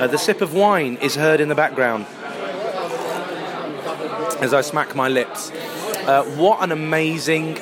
The sip of wine is heard in the background as I smack my lips. What an amazing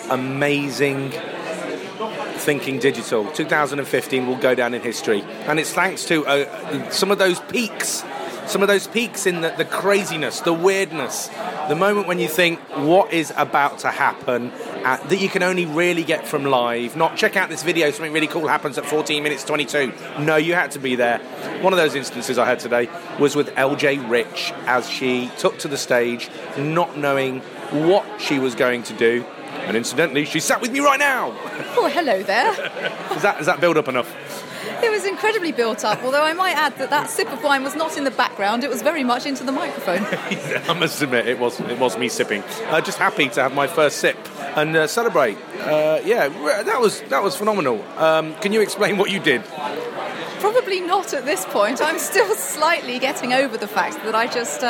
Thinking Digital. 2015 will go down in history. And it's thanks to some of those peaks in the craziness, the weirdness, the moment when you think, what is about to happen, that you can only really get from live. Not, check out this video, something really cool happens at 14 minutes 22. No, you had to be there. One of those instances I had today was with LJ Rich as she took to the stage, not knowing what she was going to do. And incidentally, she sat with me right now. Oh, hello there. Is that build up enough? It was incredibly built up, although I might add that sip of wine was not in the background, it was very much into the microphone. I must admit, it was me sipping. Just happy to have my first sip and celebrate. That was phenomenal. Can you explain what you did? Probably not at this point. I'm still slightly getting over the fact that I just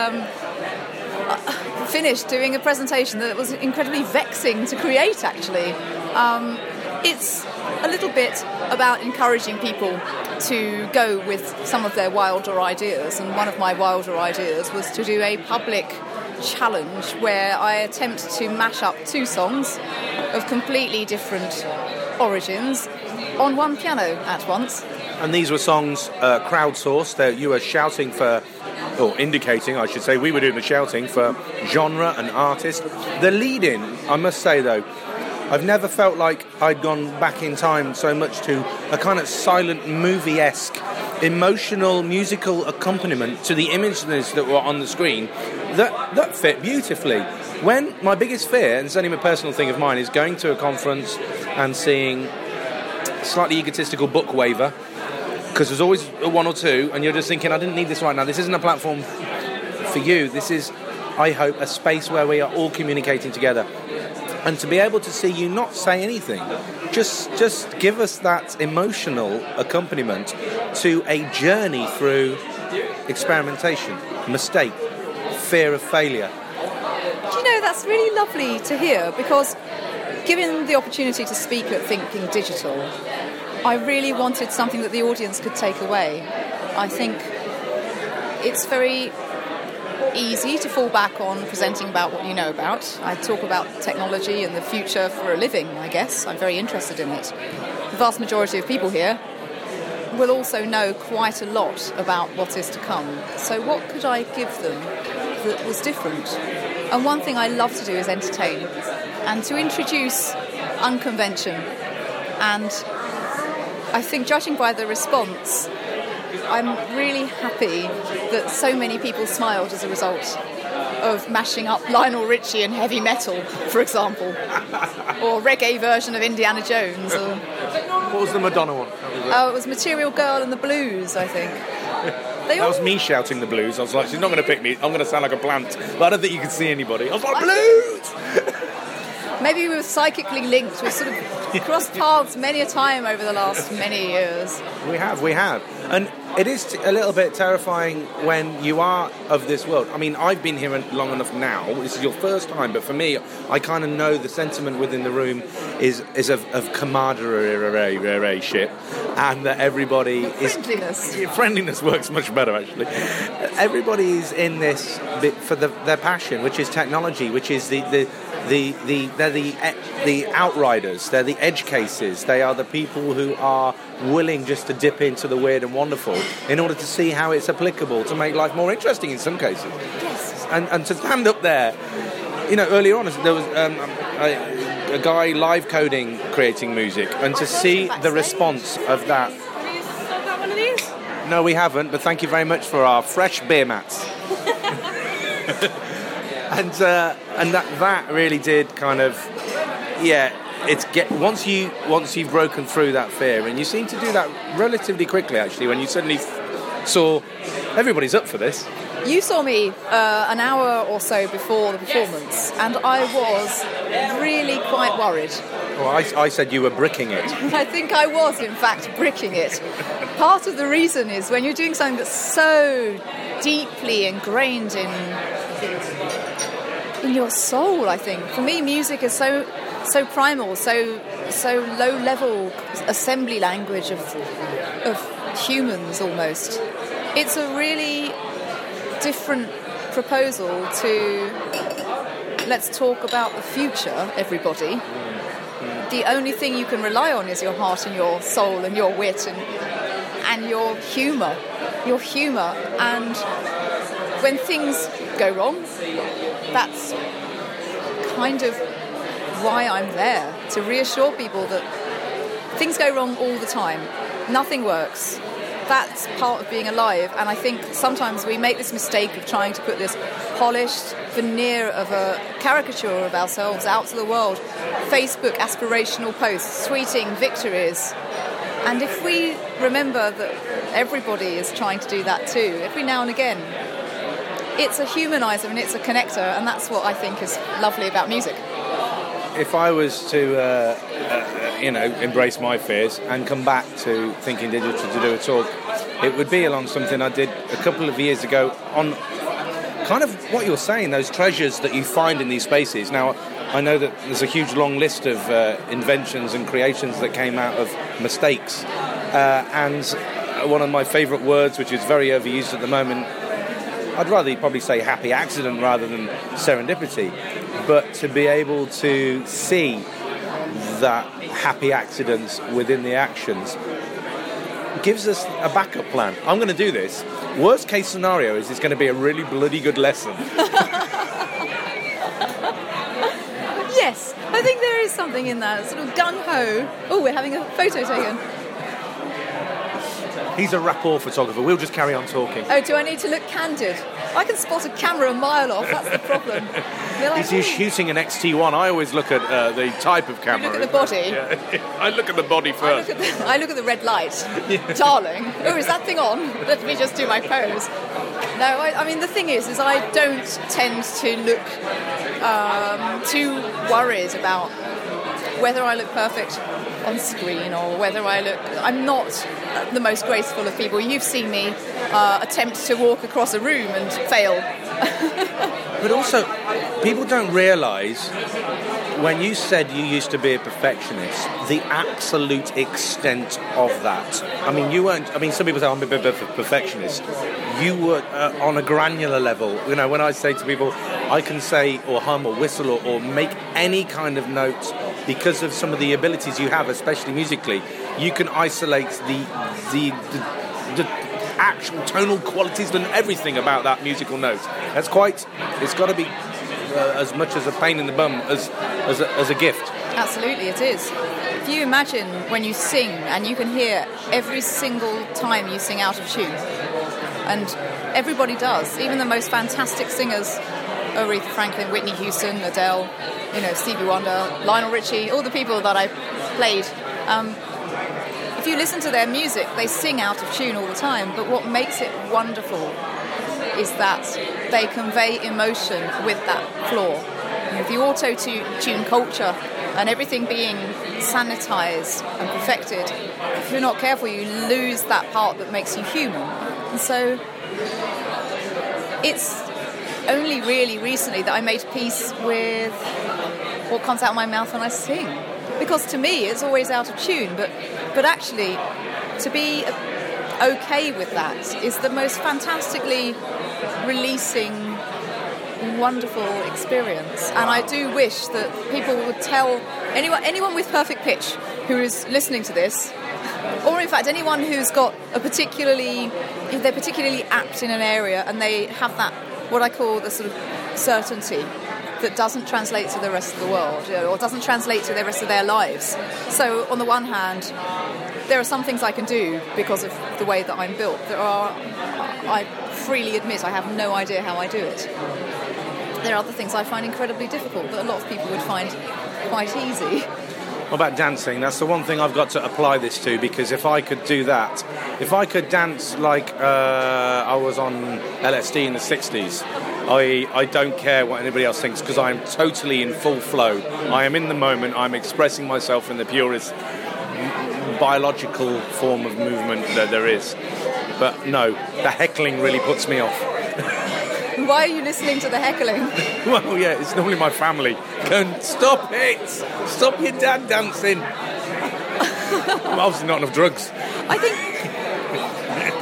finished doing a presentation that was incredibly vexing to create, actually. It's a little bit about encouraging people to go with some of their wilder ideas, and one of my wilder ideas was to do a public challenge where I attempt to mash up two songs of completely different origins on one piano at once. And these were songs crowdsourced, that you were shouting for, or indicating, I should say, we were doing the shouting for genre and artist. The lead-in, I must say though, I've never felt like I'd gone back in time so much to a kind of silent movie-esque, emotional musical accompaniment to the images that were on the screen that fit beautifully. When my biggest fear, and it's only a personal thing of mine, is going to a conference and seeing slightly egotistical book waiver, because there's always one or two, and you're just thinking, I didn't need this right now. This isn't a platform for you. This is, I hope, a space where we are all communicating together. And to be able to see you not say anything, just give us that emotional accompaniment to a journey through experimentation, mistake, fear of failure. Do you know, that's really lovely to hear, because given the opportunity to speak at Thinking Digital, I really wanted something that the audience could take away. I think it's very easy to fall back on presenting about what you know about. I talk about technology and the future for a living, I guess. I'm very interested in it. The vast majority of people here will also know quite a lot about what is to come. So what could I give them that was different? And one thing I love to do is entertain and to introduce unconvention. And I think, judging by the response, I'm really happy that so many people smiled as a result of mashing up Lionel Richie and heavy metal, for example, or reggae version of Indiana Jones. Or... What was the Madonna one? It was Material Girl and the Blues, I think. That was me shouting the blues. I was like, she's not going to pick me. I'm going to sound like a plant. But I don't think you can see anybody. I was like, blues! Maybe we were psychically linked. We've sort of crossed paths many a time over the last many years. We have. And it is a little bit terrifying when you are of this world. I mean, I've been here long enough now. This is your first time, but for me, I kind of know the sentiment within the room is of camaraderie-ship, and that everybody is... Friendliness. Friendliness works much better, actually. Everybody's in this bit for their passion, which is technology, which is they're the outriders, they're the edge cases, they are the people who are willing just to dip into the weird and wonderful in order to see how it's applicable to make life more interesting in some cases. Yes. And to stand up there, you know, earlier on there was a guy live coding, creating music, and to see the response of that. Have you got one of these? No, we haven't, but thank you very much for our fresh beer mats. And that really did kind of, once you've broken through that fear, and you seem to do that relatively quickly actually, when you suddenly saw everybody's up for this. You saw me an hour or so before the performance, and I was really quite worried. Well, I said you were bricking it. I think I was, in fact, bricking it. Part of the reason is when you're doing something that's so deeply ingrained in your soul, I think. For me, music is so primal, so low-level assembly language of humans almost. it's a really different proposal to let's talk about the future, everybody. The only thing you can rely on is your heart and your soul and your wit and your humour. Your humour. And when things go wrong, that's kind of why I'm there, to reassure people that things go wrong all the time. Nothing works. That's part of being alive, and I think sometimes we make this mistake of trying to put this polished veneer of a caricature of ourselves out to the world. Facebook aspirational posts, tweeting victories. And if we remember that everybody is trying to do that too, every now and again, it's a humanizer and it's a connector, and that's what I think is lovely about music. If I was to, embrace my fears and come back to Thinking Digital to do a talk, it would be along something I did a couple of years ago on kind of what you're saying, those treasures that you find in these spaces. Now, I know that there's a huge long list of inventions and creations that came out of mistakes. And one of my favourite words, which is very overused at the moment, I'd rather probably say happy accident rather than serendipity. But to be able to see that happy accidents within the actions gives us a backup plan. I'm going to do this. Worst case scenario is it's going to be a really bloody good lesson. Yes, I think there is something in that, sort of gung-ho. Oh, we're having a photo taken. He's a rapport photographer. We'll just carry on talking. Oh, do I need to look candid? I can spot a camera a mile off. That's the problem. Like, he's shooting an XT1. I always look at the type of camera. You look at the body. Yeah. I look at the body first. I look at the red light. Yeah. Darling. Oh, is that thing on? Let me just do my pose. No, I mean, the thing is I don't tend to look too worried about whether I look perfect on screen or whether I'm not the most graceful of people. You've seen me attempt to walk across a room and fail. But also, people don't realise, when you said you used to be a perfectionist, the absolute extent of that. I mean, you weren't... I mean, some people say, I'm a bit of a perfectionist. You were on a granular level. You know, when I say to people, I can say or hum or whistle or make any kind of note because of some of the abilities you have, especially musically, you can isolate the actual tonal qualities and everything about that musical note. It's got to be as much as a pain in the bum as a gift. Absolutely, it is. If you imagine when you sing and you can hear every single time you sing out of tune, and everybody does, even the most fantastic singers, Aretha Franklin, Whitney Houston, Adele, Stevie Wonder, Lionel Richie, all the people that I played. If you listen to their music, they sing out of tune all the time, but what makes it wonderful is that they convey emotion with that flaw. The auto-tune culture and everything being sanitized and perfected, if you're not careful, you lose that part that makes you human. And so it's only really recently that I made peace with what comes out of my mouth when I sing. Because to me, it's always out of tune, but actually, to be okay with that is the most fantastically releasing, wonderful experience. And I do wish that people would tell anyone with perfect pitch who is listening to this, or in fact anyone who's got they're particularly apt in an area and they have that, what I call the sort of certainty that doesn't translate to the rest of the world, or doesn't translate to the rest of their lives. So on the one hand, there are some things I can do because of the way that I'm built. I freely admit I have no idea how I do it. There are other things I find incredibly difficult that a lot of people would find quite easy. What about dancing? That's the one thing I've got to apply this to, because if I could do that, if I could dance like I was on LSD in the 60s, I don't care what anybody else thinks, because I am totally in full flow. I am in the moment. I'm expressing myself in the purest biological form of movement that there is. But no, the heckling really puts me off. Why are you listening to the heckling? Well, yeah, it's normally my family going, stop it! Stop your dad dancing! Obviously not enough drugs. I think the thing about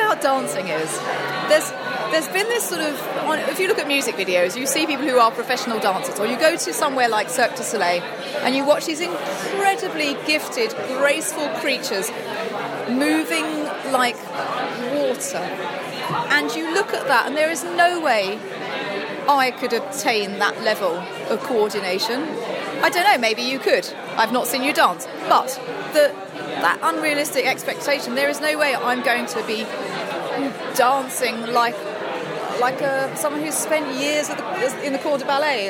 about dancing is there's been this sort of, if you look at music videos, you see people who are professional dancers, or you go to somewhere like Cirque du Soleil and you watch these incredibly gifted, graceful creatures moving like water. And you look at that and there is no way I could obtain that level of coordination. I don't know, maybe you could. I've not seen you dance. But that unrealistic expectation, there is no way I'm going to be dancing like someone who's spent years in the corps de ballet.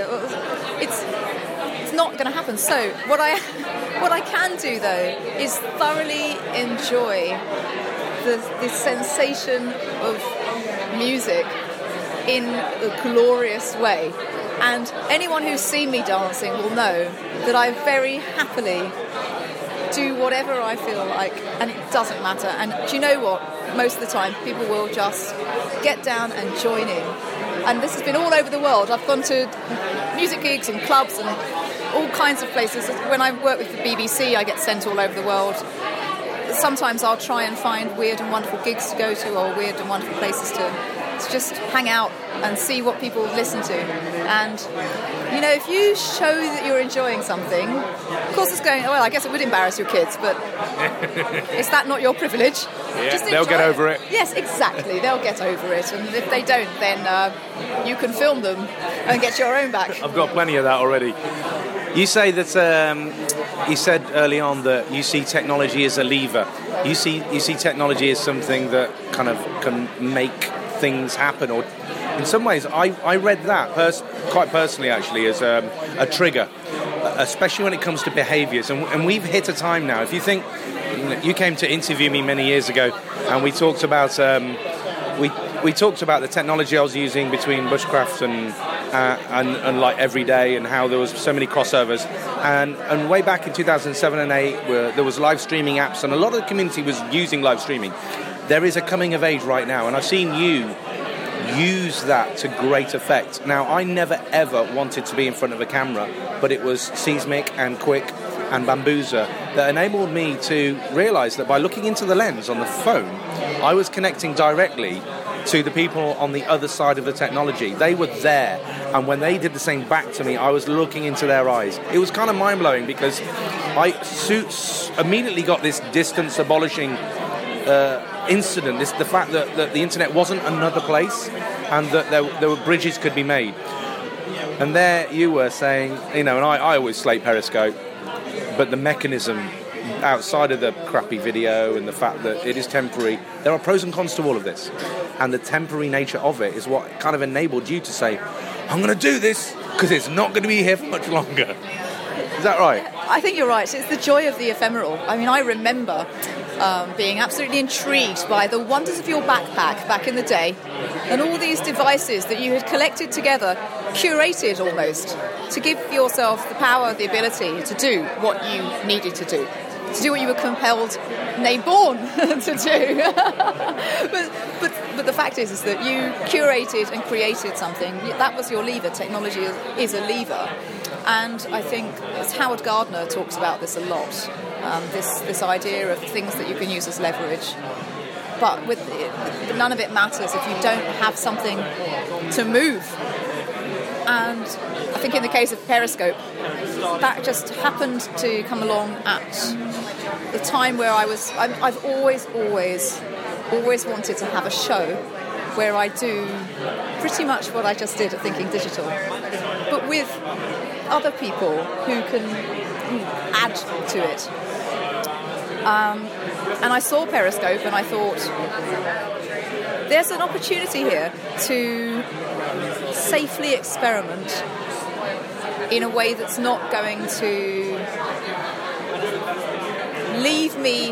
It's not going to happen. So what I can do though is thoroughly enjoy the sensation of music in a glorious way. And anyone who's seen me dancing will know that I very happily do whatever I feel like, and it doesn't matter. And do you know what? Most of the time, people will just get down and join in. And this has been all over the world. I've gone to music gigs and clubs and all kinds of places. When I work with the BBC, I get sent all over the world. Sometimes I'll try and find weird and wonderful gigs to go to, or weird and wonderful places to just hang out and see what people listen to. And, you know, if you show that you're enjoying something, of course it's going, well, I guess it would embarrass your kids, but is that not your privilege? Yeah, they'll get over it. Yes, exactly, they'll get over it. And if they don't, then you can film them and get your own back. I've got plenty of that already. You say that, you said early on that you see technology as a lever. You see technology as something that kind of can make things happen, or in some ways I read that quite personally actually as a trigger, especially when it comes to behaviours, and we've hit a time now. If you think, you came to interview me many years ago and we talked about we talked about the technology I was using between Bushcraft and like every day, and how there was so many crossovers, and way back in 2007 and 8 where there was live streaming apps and a lot of the community was using live streaming. There is a coming of age right now, and I've seen you use that to great effect. Now, I never ever wanted to be in front of a camera, but it was Seismic and Quick and Bambuza that enabled me to realise that by looking into the lens on the phone, I was connecting directly to the people on the other side of the technology. They were there, and when they did the same back to me, I was looking into their eyes. It was kind of mind-blowing, because I immediately got this distance abolishing incident, the fact that the internet wasn't another place, and that there were bridges could be made. And there you were saying, you know, and I always slate Periscope, but the mechanism outside of the crappy video and the fact that it is temporary, there are pros and cons to all of this, and the temporary nature of it is what kind of enabled you to say, I'm going to do this because it's not going to be here for much longer. Is that right? I think you're right. It's the joy of the ephemeral. I mean, I remember being absolutely intrigued by the wonders of your backpack back in the day, and all these devices that you had collected together, curated almost, to give yourself the power, the ability to do what you needed to do what you were compelled, nay, born to do. but the fact is that you curated and created something. That was your lever. Technology is a lever. And I think Howard Gardner talks about this a lot, this idea of things that you can use as leverage. But none of it matters if you don't have something to move. And I think in the case of Periscope, that just happened to come along at the time where I've always wanted to have a show where I do pretty much what I just did at Thinking Digital, but with other people who can add to it. And I saw Periscope and I thought, there's an opportunity here to safely experiment in a way that's not going to leave me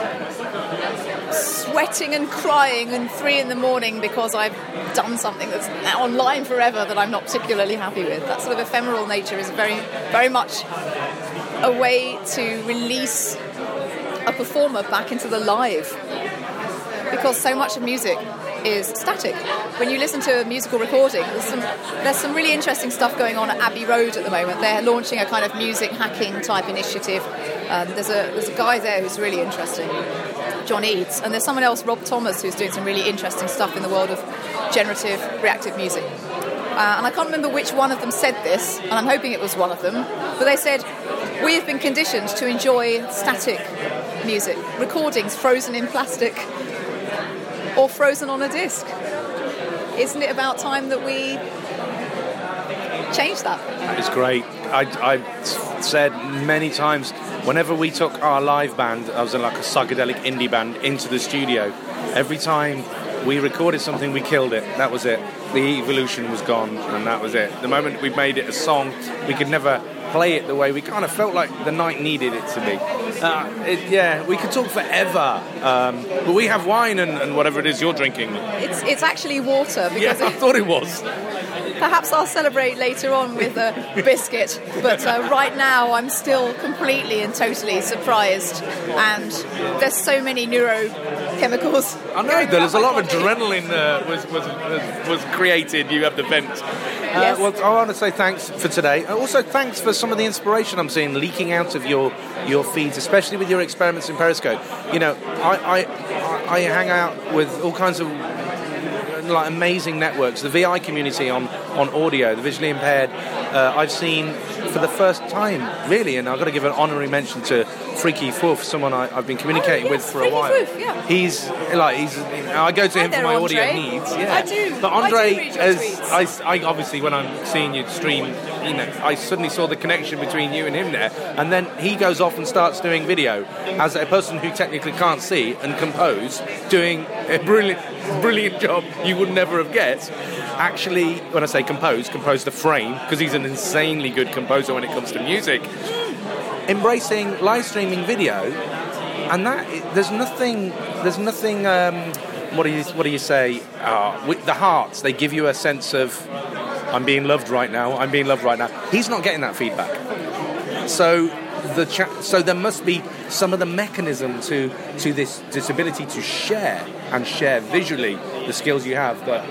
sweating and crying at 3 a.m. because I've done something that's online forever that I'm not particularly happy with. That sort of ephemeral nature is very, very much a way to release a performer back into the live, because so much of music is static. When you listen to a musical recording, there's some really interesting stuff going on at Abbey Road at the moment. They're launching a kind of music hacking type initiative. There's a guy there who's really interesting. John Eads, and there's someone else, Rob Thomas, who's doing some really interesting stuff in the world of generative reactive music. And I can't remember which one of them said this, and I'm hoping it was one of them, but they said, we have been conditioned to enjoy static music, recordings frozen in plastic or frozen on a disc. Isn't it about time that we change that? It's great. I've said many times, whenever we took our live band, I was in like a psychedelic indie band, into the studio, every time we recorded something, we killed it. That was it. The evolution was gone, and that was it. The moment we made it a song, we could never play it the way we kind of felt like the night needed it to be. We could talk forever, but we have wine and whatever it is you're drinking. It's actually water. Because I thought it was. Perhaps I'll celebrate later on with a biscuit, but right now I'm still completely and totally surprised, and there's so many neurochemicals. I know, there's a lot of adrenaline was created. You have the vent. Yes. Well, I want to say thanks for today. Also, thanks for some of the inspiration I'm seeing leaking out of your feeds, especially with your experiments in Periscope. You know, I hang out with all kinds of like amazing networks. The VI community on audio, the visually impaired. I've seen for the first time, really, and I've got to give an honorary mention to Freaky Foof, someone I've been communicating with for a while. Foof, yeah. He's I go to him for my audio needs. Yeah. I do. But Andre, I do read your tweets. I obviously, when I'm seeing you stream, you know, I suddenly saw the connection between you and him there, and then he goes off and starts doing video as a person who technically can't see and compose, doing a brilliant job you would never have guessed. Actually, when I say compose the frame, because he's an insanely good composer when it comes to music. Embracing live streaming video, and that there's nothing. What do you say? With the hearts, they give you a sense of I'm being loved right now. He's not getting that feedback, so there must be some of the mechanism to this ability to share visually the skills you have that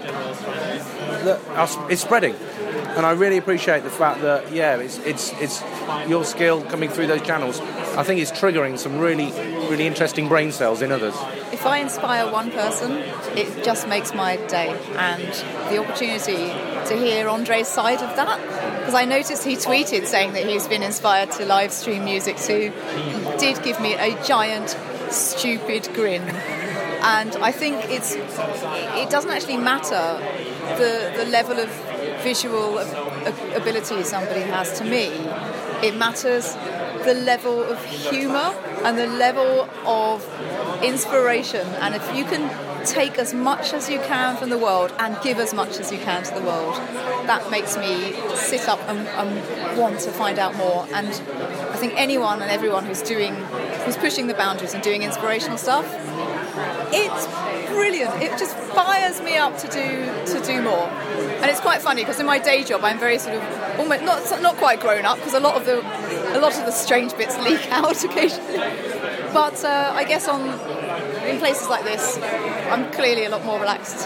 it's spreading. And I really appreciate the fact that it's your skill coming through those channels. I think it's triggering some really interesting brain cells in others. If I inspire one person, it just makes my day, and the opportunity to hear Andre's side of that, because I noticed he tweeted saying that he's been inspired to live stream music too, did give me a giant stupid grin. And I think it doesn't actually matter the level of visual ability somebody has to me. It matters the level of humour and the level of inspiration. And if you can take as much as you can from the world and give as much as you can to the world, that makes me sit up and want to find out more. And I think anyone and everyone who's pushing the boundaries and doing inspirational stuff, it's brilliant. It just fires me up to do more. And it's quite funny because in my day job I'm very sort of almost not quite grown up, because a lot of the strange bits leak out occasionally. But I guess in places like this I'm clearly a lot more relaxed.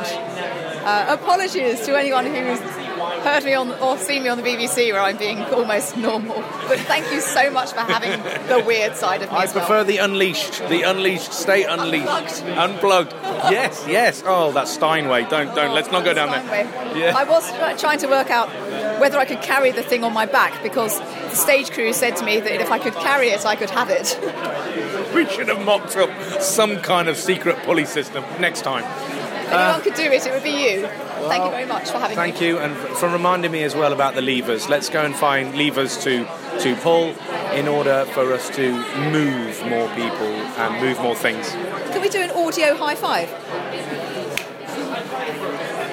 And apologies to anyone who's heard me or seen me on the BBC where I'm being almost normal. But thank you so much for having the weird side of me. I as well. prefer the unleashed. Stay unleashed. Unplugged. Yes. Oh, that's Steinway. Don't. Let's not go down there. Yeah. I was trying to work out whether I could carry the thing on my back, because the stage crew said to me that if I could carry it, I could have it. We should have mocked up some kind of secret pulley system next time. If anyone could do it, it would be you. Thank you very much for having me. Thank you, and for reminding me as well about the levers. Let's go and find levers to pull in order for us to move more people and move more things. Can we do an audio high five?